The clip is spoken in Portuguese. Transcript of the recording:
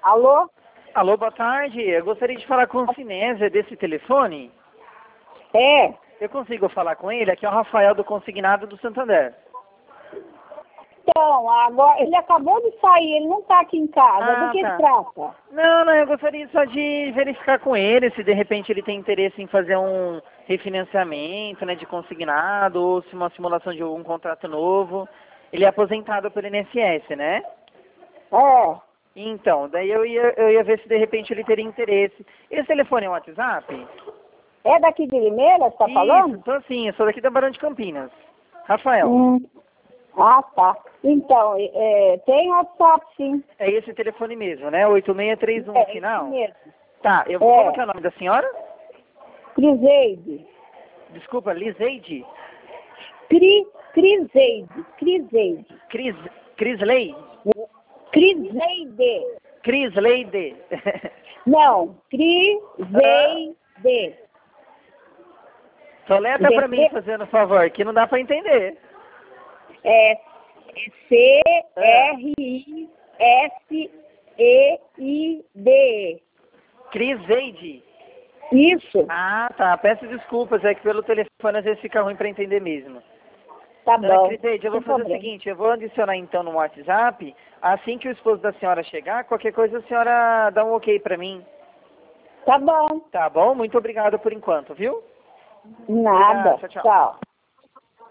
Alô? Alô, boa tarde. Eu gostaria de falar com o Sinésia desse telefone. É. Eu consigo falar com ele? Aqui é o Rafael do Consignado do Santander. Então, agora, ele acabou de sair, ele não está aqui em casa. Do que se trata? Não, eu gostaria só de verificar com ele se de repente ele tem interesse em fazer um refinanciamento, né, de consignado, ou se uma simulação de algum contrato novo. Ele é aposentado pelo INSS, né? É. Então, daí eu ia ver se de repente ele teria interesse. Esse telefone é um WhatsApp? É daqui de Limeira, você está falando? Isso, tô sim, eu sou daqui da Barão de Campinas. Rafael. Ah, tá. Então, tem WhatsApp, sim. É esse telefone mesmo, né? 8631 no final? É mesmo. Tá, como que é o nome da senhora? Criseide. Desculpa, Liseide? Criseide. Crisley? Criseide. Crisleide. Não, Criseide. Soleta pra mim, fazendo favor, que não dá pra entender. É Criseide. Criseide. Isso. Ah, tá. Peço desculpas, é que pelo telefone às vezes fica ruim pra entender mesmo. Tá bom. Criseide, eu vou fazer o seguinte, eu vou adicionar então no WhatsApp, assim que o esposo da senhora chegar, qualquer coisa a senhora dá um ok pra mim. Tá bom. Tá bom? Muito obrigado por enquanto, viu? Nada. Obrigado, tchau. Tchau.